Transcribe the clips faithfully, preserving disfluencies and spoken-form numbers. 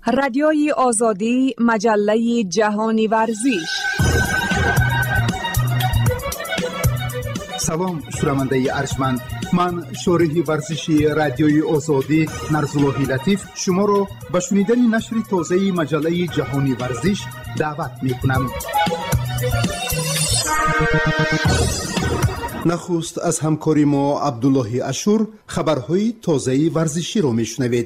رادیوی آزادی، مجله جهانی ورزش. سلام شنونده ارجمند، من شارح ورزشی رادیوی آزادی نرزاللهی لطیف شما را به شنیدن نشر تازه مجله جهانی ورزش دعوت می کنم. نخست از همکاری ما عبدالله اشور خبرهای تازه ورزشی را می شنوید.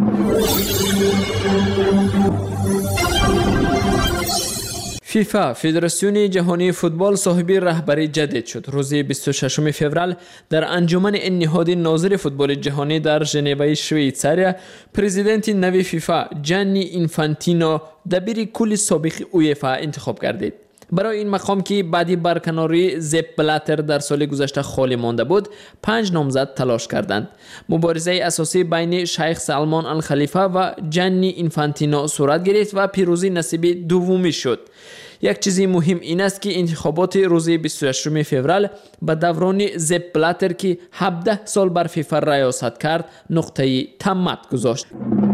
فیفا فدراسیون جهانی فوتبال صاحب رهبری جدید شد. روز بیست و ششم فوریه در انجمن نهاد ناظر فوتبال جهانی در ژنو شویتزاریا پرزیدنت نوی فیفا جانی اینفانتینو دبیر کل سابق اویفا انتخاب گردید. برای این مقام که بعدی برکناری زپ بلاتر در سال گذشته خالی مانده بود، پنج نامزد تلاش کردند. مبارزه اساسی بین شیخ سلمان الخلیفه و جانی اینفانتینو صورت گرفت و پیروزی نصیب دومی شد. یک چیز مهم این است که انتخابات روز بیست و هشتم فوریه به دوران زپ بلاتر که هفده سال بر فیفا ریاست کرد نقطه تمام گذاشت.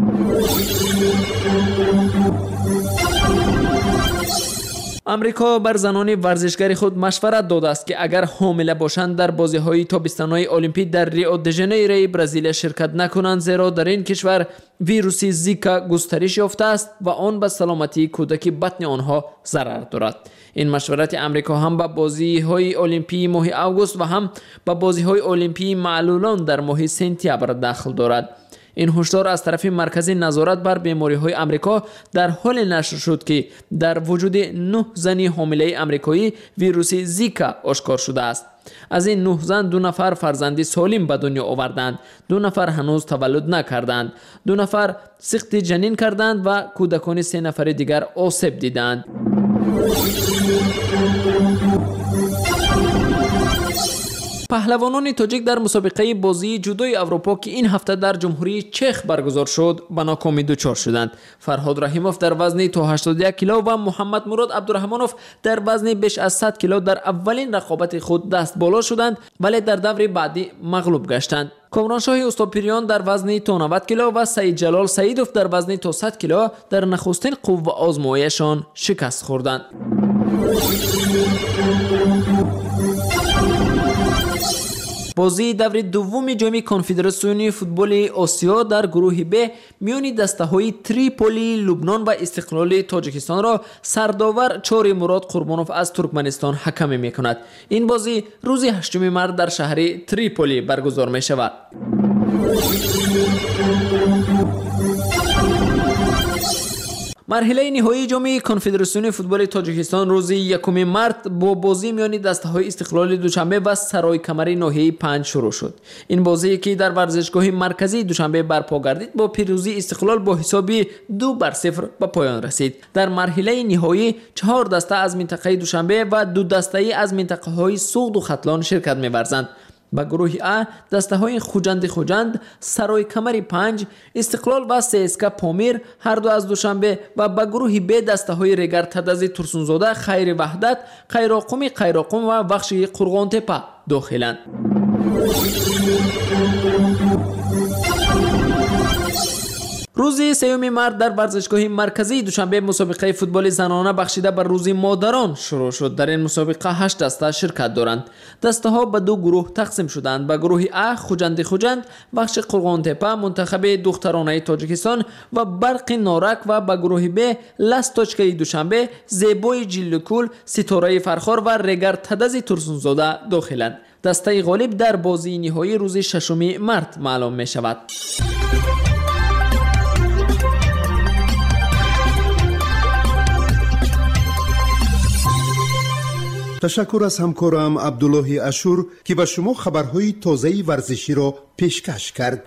امریکا بر زنان ورزشکار خود مشورت داده است که اگر حامله باشند در بازی‌های تابستانی المپیک در ریو د ژانیرو برزیل شرکت نکنند، زیرا در این کشور ویروس زیکا گسترش یافته است و آن به سلامتی کودک بطن آنها ضرر دارد. این مشورت امریکا هم به بازی‌های المپیک ماه آگوست و هم به بازی‌های المپیک معلولان در ماه سپتامبر داخل دارد. این هشدار از طرف مرکز نظارت بر بیماری‌های آمریکا در حال نشر شد که در وجود نه زن حامله آمریکایی ویروس زیکا آشکار شده است. از این نه زن دو نفر فرزند سالم به دنیا آوردند، دو نفر هنوز تولد نکردند، دو نفر سقط جنین کردند و کودکان سه نفر دیگر آسیب دیدند. پهلوانان تاجیک در مسابقه بازی جودوی اروپا که این هفته در جمهوری چخ برگزار شد به ناکامی دچار شدند. فرهاد رحیموف در وزن تا هشتاد و یک کیلو و محمد مراد عبدالرحمنوف در وزن بیش از صد کیلو در اولین رقابت خود دست بالا شدند، ولی در دور بعدی مغلوب گشتند. کامرانشاه استوپیریان در وزن تا نود کیلو و سعید جلال سعیدوف در وزن تا صد کیلو در نخستین قوه آزمایشان شکست خوردند. بازی دور دوم جام کنفدراسیون فوتبال آسیا در گروه ب میان دسته‌های تریپولی، لبنان و استقلال تاجیکستان را سرداور چاری مراد قربانوف از ترکمنستان حکمی می‌کند. این بازی روز هشتم مارس در شهر تریپولی برگزار می‌شود. مرحله نهایی جام کنفدراسیون فوتبال تاجیکستان روز یکم مارس با بازی میان دسته‌های استقلال دوشنبه و سرای کمری ناحیه پنج شروع شد. این بازی که در ورزشگاه مرکزی دوشنبه برپا گردید با پیروزی استقلال با حساب دو بر صفر به پایان رسید. در مرحله نهایی چهار دسته از منطقه دوشنبه و دو دسته از منطقه‌های سوخت و ختلان شرکت می‌ورزند. با گروه ا دسته های خوجند خوجند، سرای کمری پنج، استقلال و سیسکا پامیر هر دو از دوشنبه و با گروه ب دسته های رگر تدز ترسونزاده، خیر وحدت، قیراقم قیراقم و بخش قرغان تپه داخلند. روز سوم مارس در ورزشگاه مرکزی دوشنبه مسابقه فوتبال زنانه بخشیده بر روز مادران شروع شد. در این مسابقه هشت دسته شرکت دارند. دسته ها به دو گروه تقسیم شدند. به گروه ا خوجند خوجند، بخش قرغان تپه، منتخب دخترانه تاجیکستان و برق نارک و به گروه ب لستوچکای دوشنبه، زیبای جیلکول، ستاره فرخار و رگر تدز ترسونزاده داخلند. دسته غالب در بازی نهایی روز ششم مارس معلوم می شود. تشکر از همکارم عبدالله اشور که به شما خبرهای تازه ورزشی را پیشکش کرد.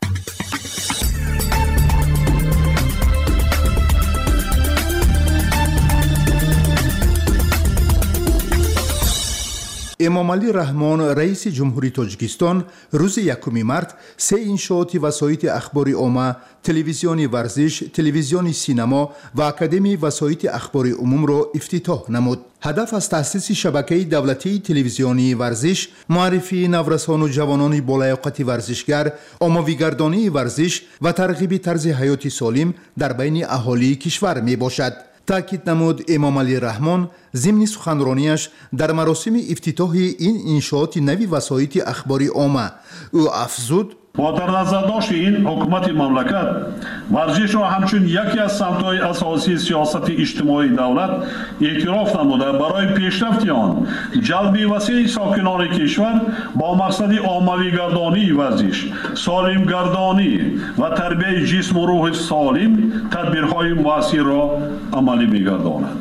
эмомалӣ раҳмон раиси ҷумҳурии тоҷикистон рӯзи якуми март се иншооти васоити ахбори омма, телевизиони варзиш, телевизиони синемо ва академияи васоити ахбори умумро ифтитоҳ намуд. ҳадаф аз таъсиси шабакаи давлатии телевизионии варзиш, муаррифии наврасону ҷавонони болаёқати варзишгар, оммавигардонии варзиш ва тарғиби тарзи ҳаёти солим дар байни аҳолии кишвар мебошад. таъкид намуд эмомалӣ раҳмон зимни суханронияш дар маросими ифтитоҳи ин иншооти нави васоити ахбори омма. ӯ афзуд: با در نظر داشت این حکومت مملکت ورزش را همچون یکی از سمت‌های اساسی سیاست اجتماعی دولت اعتراف نموده برای پیشرفت آن جلب وسیع ساکنان کشور با مقصد عاموی گردانی ورزش، سالم گردانی و تربیت جسم و روح سالم تدبیرهای مؤثر را عملی می‌گرداند.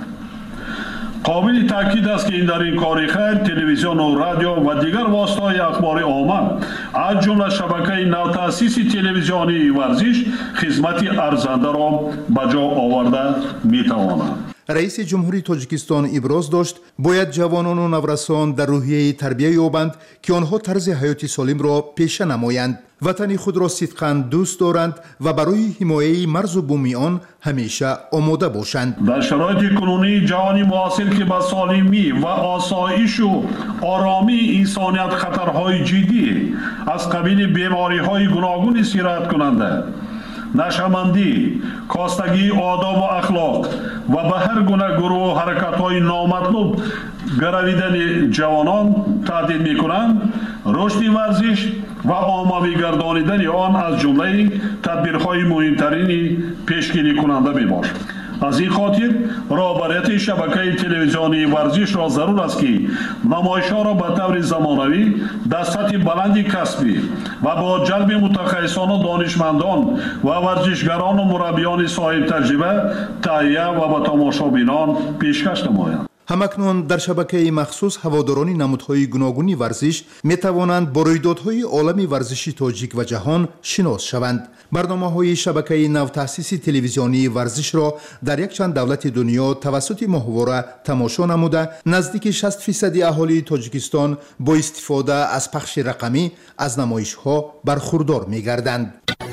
قابل تاکید است که این در این کار خیر تلویزیون و رادیو و دیگر واسطه‌های اخباری عامه از جمله شبکه نوتأسیسی تلویزیونی ورزش خدمت ارزنده را به جا آورده می‌تواند. раиси ҷумҳурии тоҷикистон иброз дошт, бояд ҷавонону наврасон дар рӯҳияи тарбия ёбанд ки онҳо тарзи ҳаёти солимро пеша намоянд, ватани худро сидқан дӯст доранд ва барои ҳимояи марзу бӯми он ҳамеша омода бошанд. дар шароити кунунии ҷаҳони муосир ки ба солимӣ ва осоишу оромии инсоният хатарҳои ҷиддӣ аз қабили бемориҳои гуногуни сирояткунанда, нашамандӣ, костагии одоб ва ахлоқ ва ба ҳар гуна гурӯҳу ҳаракатҳои номатлуб гаравидани ҷавонон таҳдид мекунанд, рушди варзиш ва оммавӣ гардонидани он аз ҷумлаи тадбирҳои муҳимтарини пешгирикунанда мебошад. аз ин хотир роҳбарияти шабакаи телевизионии варзишро зарур аст ки намоишҳоро ба таври замонавӣ дар сатҳи баланди касбӣ ва бо ҷалби мутахассисону донишмандон ва варзишгарону мураббиёни соҳибтаҷриба таҳия ва ба тамошобинон пешкаш намоянд. ҳамакнун дар шабакаи махсус ҳаводорони намудҳои гуногуни варзиш метавонанд бо рӯйдодҳои олами варзиши тоҷик ва ҷаҳон шинос шаванд. барномаҳои шабакаи навтаъсиси телевизионии варзишро дар якчанд давлати дунё тавассути моҳвора тамошо намуда, наздики шаст фисади аҳолии тоҷикистон бо истифода аз пахши рақамӣ аз намоишҳо бархурдор мегарданд.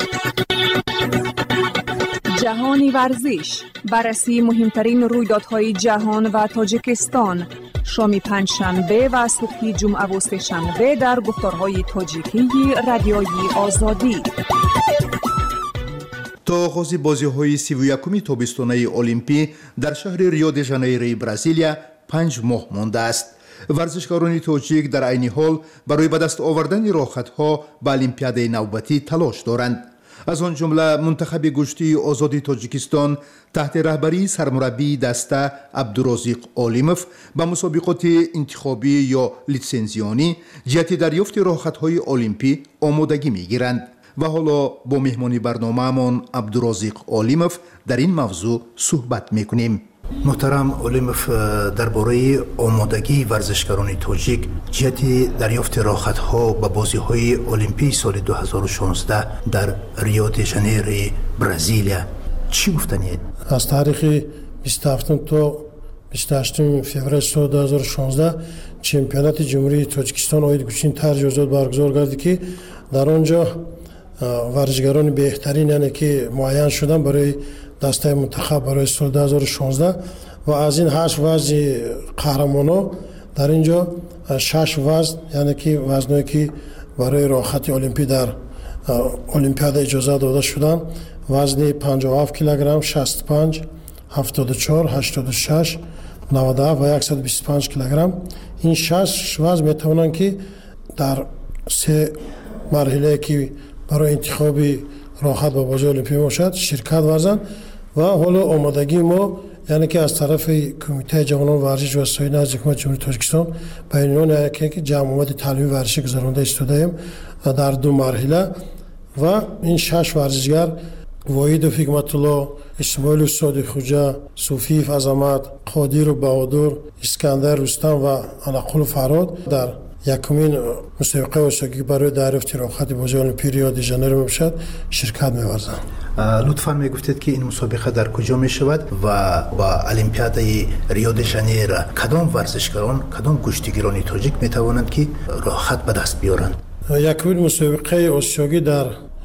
جهانی ورزش، بررسی مهمترین رویدادهای جهان و تاجیکستان، شام پنجشنبه و صبح جمعه و سه‌شنبه در گفتارهای تاجیکی رادیوی آزادی. تا آغاز بازی‌های سی و یکم تابستانه المپی در شهر ریو د ژانیروی برزیلیا پنج ماه مانده است. ورزشکاران تاجیک در عین حال برای به دست آوردن راحت‌ها به المپیاد نوبتی تلاش دارند. از آن جمله منتخب گشتی آزادی تاجیکستان تحت رهبری سرمربی دسته عبدالرزاق علیموف به مسابقات انتخابی یا لیسنزیانی جهت دریافت راحت‌های المپی آمادگی می‌گیرند. و حالا با مهمانی برنامه‌مان عبدالرزاق علیموف در این موضوع صحبت می‌کنیم. محترم علیموف، درباره آمادگی ورزشکاران تاجیک جهت دریافت راحت‌ها به بازی‌های المپی سال دو هزار و شانزده در ریو د ژانیرو برزیلیا چی گفتنید؟ از تاریخ بیست و هفتم تا بیست و هشتم فوریه سال دو هزار و شانزده چمپیونات جمهوری تاجیکستان اوید گوشین طرز آزاد برگزار گردید که در آنجا ورزشکاران بهترین یعنی که معین شدن برای دسته منتخب برای سال دو هزار و شانزده و از این هشت وزن قهرمانا در اینجا شش وزن یعنی که وزنایی که برای راحت المپی در المپیاد اجازه داده شدن وزن پنجاه و هفت کیلوگرم، شصت و پنج، هفتاد و چهار، هشتاد و شش، نود و هفت و صد و بیست و پنج کیلوگرم. این شش وزن میتوانند که در سه مرحله که برای انتخاب راحت با بازی المپی باشد شرکت ورزند و حالا آمادگی ما یعنی که از طرف کمیته جوانان ورزش و سایر از حکومت جمهوری تاجیکستان به عنوان که جمع آمد تعلیمی ورزشی گذرانده ایستاده‌ایم در دو مرحله و این شش ورزشگر واحد فیکمت الله، اسماعیل صادق خوجا، صوفی عظمت، قادر و بهادر، اسکندر رستم و انقل فراد در یکمین مسابقه آسیایی برای دریافت رخصت بازی المپیک ریو دی ژانیرو میشد شرکت می‌ورزند. لطفاً میگفتید که این مسابقه در کجا میشود و با المپیادای ریو دی ژانیرو کدام ورزشکاران کدام کشتیگیران تاجیک میتوانند که رخصت به دست بیارند؟ یکمین مسابقه آسیایی در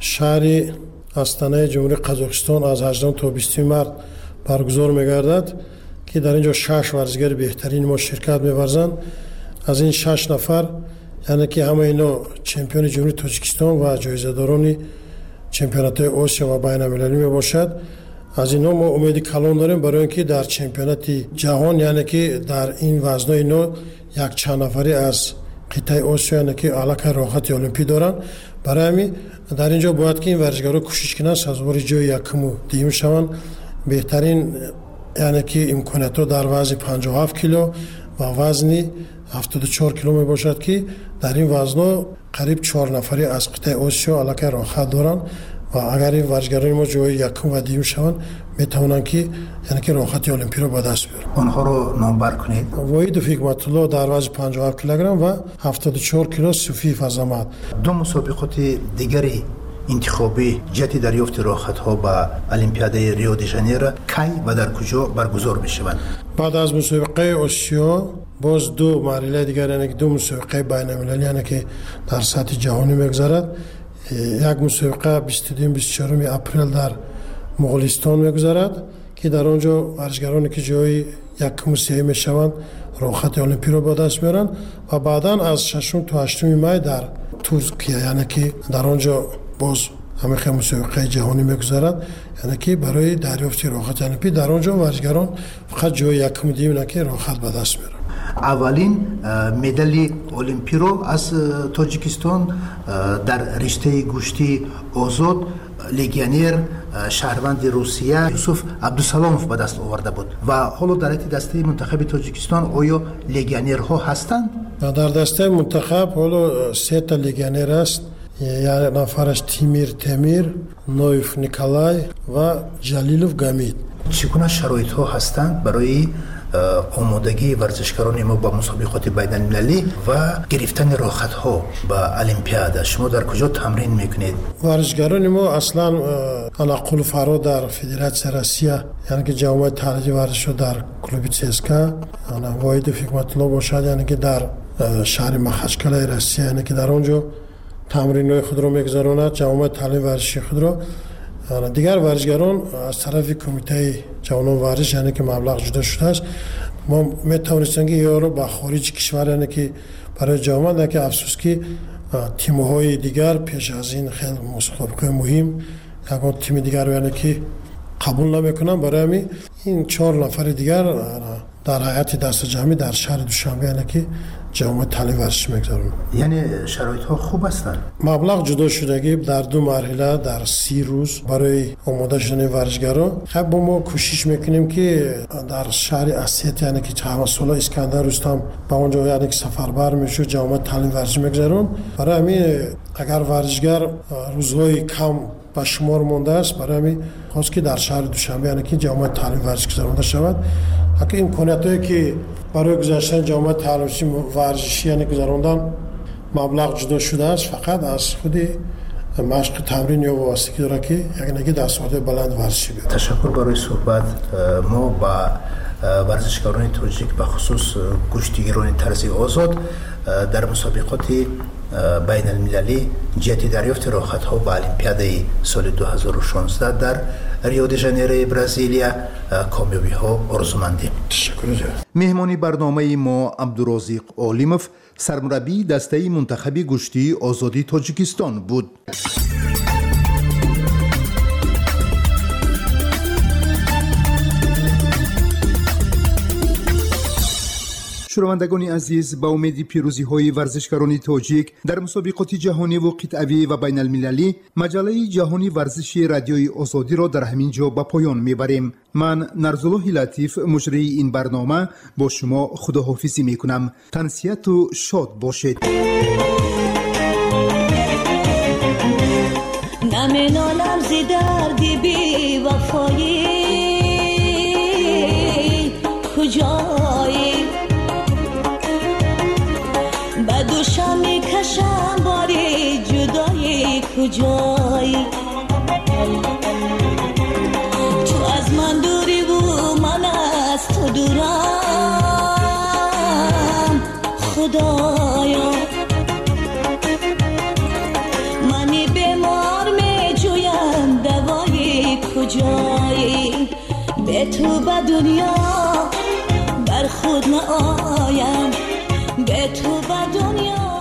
شهر آستانه جمهوری قزاقستان از هجدهم تا بیستم مارس برگزار می‌گردد که در اینجا شش ورزشکار بهترین ما شرکت می‌ورزند. از این شش نفر یعنی که همه اینا چمپیون جمهوری تاجیکستان و جایزه‌داران چمپیونات آسیا و بین‌المللی میباشد. از اینا ما امید کلان داریم برای اینکه در چمپیونات جهان یعنی که در این وزن‌های اینا یک چند نفری از قطعه آسیا یعنی که علاقه راحت المپیک دارن. برای همین در اینجا باید که این ورزشکارا کوشش کنند سازوار جای یکم و دوم شوند. بهترین یعنی که امکانات در وزن پنجاه و هفت کیلو و وزن هفتاد و چهار کیلو می باشد که در این وزن قریب چهار نفری از قطعه آسیا علاقه راحت دارند و اگر این ورزشکاران ما جای یکم و دوم شوند می توانند که یعنی که راحت المپیک را به دست بیارند. آنها رو نامبر کنید. وحید فیکمت الله در وزن پنجاه و هفت کیلوگرم و هفتاد و چهار کیلو صوفی فضامت. دو مسابقات دیگری انتخابی جهت دریافت رخصت ها به المپیادای ریو دی ژانیرو کی و در کجا برگزار می شوند؟ بعد از مسابقه آسیا باز دو مرحله دیگر یعنی که دو مسابقه بین‌المللی یعنی که در سطح جهانی میگذرد. یک مسابقه بیست و دو بیست و چهار اپریل در مغولستان میگذرد که در آنجا ورزشکارانی که جای یکم و سوم میشوند رخصت المپیک را به دست میارند و بعدا از ششم تا هشتم می در ترکیه یعنی که در آنجا باز همه خیلی مسابقه جهانی میگذارد یعنی که برای دریافت رخصت المپیک در آنجا ورزشکاران فقط جای یکم و دوم که رخصت به دست میارند. اولین مدال المپیک رو از تاجیکستان در رشته گشتی آزاد لگیونر شهروند روسیه یوسف عبدالسلاموف به دست آورده بود و حالا در دسته منتخب تاجیکستان آیا لگیونرها هستند؟ در دسته منتخب حالا سه تا لگیونر است. یک نفرش تیمیر تیمیر، نویف نیکولای و جلیلوف گامید. چگونه شرایط ها هستند برای آمادگی ورزشکاران ما با مسابقات بین‌المللی و گرفتن رخصت ها به المپیاد؟ شما در کجا تمرین میکنید؟ ورزشکاران ما اصلا تنقل فرا در فدراسیون روسیه یعنی که جامعه تعلیمی ورزش در کلوب چسکا واحد فیکمت الله باشد یعنی که در شهر مخچکل روسیه یعنی که در آنجا تمرین‌های خود را میگذراند جامعه تعلیم ورزشی خود را. دیگر ورزشکاران از طرف کمیته جوانان ورزش یعنی که مبلغ جدا شده است ما میتوانستیم که یا رو به خارج کشور یعنی که برای جامعه که افسوس که تیم‌های دیگر پیش از این خیلی مسابقه مهم یکان تیم دیگر یعنی که قبول نمیکنن. برای همین این چهار نفر دیگر در هیئت دست جمعی در شهر دوشنبه یعنی که جامعه تعلیم ورزش میگذارن. یعنی شرایط ها خوب هستند. مبلغ جدا شدگی در دو مرحله در سی روز برای آماده شدن ورزشکارا. خب با ما کوشش میکنیم که در شهر اسیت یعنی که چهار سال اسکندر رستم با اونجا یعنی که سفربر میشه جامعه تعلیم ورزش میگذارن. برای همین اگر ورزشکار روزهای کم با شمار مونده است برای همین خواست که در شهر دوشنبه یعنی که جامعه تعلیم ورزش گذرانده شود. حتی امکاناتی که برای گذاشتن جامعه تعلیم ورزشی یعنی گذراندن مبلغ جدا شده است فقط از خود مشق تمرین یا واسطگی داره که یعنی دستاورد بلند ورزشی بیاد. تشکر برای صحبت. ما با ورزشکاران تاجیک به خصوص کشتیگیران طرز آزاد در مسابقات بین المللی جهت دریافت رخصت ها به المپیادای سال دو هزار و شانزده در ریو دی ژانیرو برزیلیا کامیابی ها آرزومندیم. تشکر. مهمانی برنامه ما عبدالرزاق عالموف سرمربی دسته منتخب گشتی آزادی تاجیکستان بود. شنوندگان عزیز، با امید پیروزی های ورزشکاران تاجیک در مسابقات جهانی و قطعی و بین المللی مجله جهانی ورزشی رادیوی آزادی را در همین جا به پایان میبریم. من نرزالله لطیف مجری این برنامه با شما خداحافظی میکنم. تنسیت و شاد باشید. نمینالم زی دردی بی وفایی کجایی بدوش باشم باری جدایی کجایی تو از من دوری و من از تو دورم خدایا منی بیمار می جویم دوایی کجایی به تو به دنیا بر خود نآیم به تو به دنیا